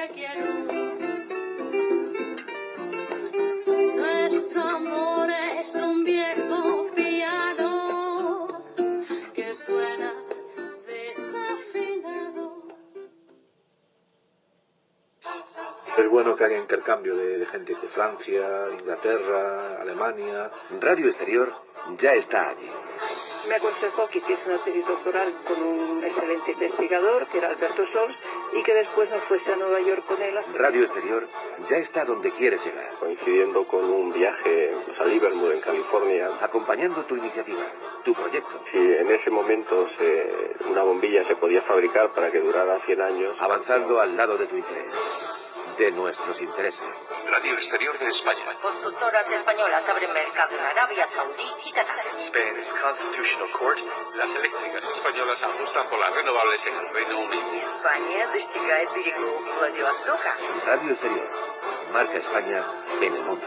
te quiero. Nuestro amor es un viejo piano que suena desafinado. Es bueno que haya intercambio de gente de Francia, Inglaterra, Alemania. Radio Exterior ya está allí. Me aconsejó que hiciese una tesis doctoral con un excelente investigador, que era Alberto Sols, y que después me fuese a Nueva York con él. Radio Exterior ya está donde quieres llegar. Coincidiendo con un viaje a Livermore, en California. Acompañando tu iniciativa, tu proyecto. Si en ese momento una bombilla se podía fabricar para que durara 100 años. Avanzando al lado de tu interés, de nuestros intereses. Radio Exterior de España. Constructoras españolas abren mercado en Arabia Saudí y Qatar. Spain's Constitutional Court. Las eléctricas españolas apuestan por las renovables en el Reino Unido. España достигает берегов Владивостока. Radio Exterior. Marca España en el mundo.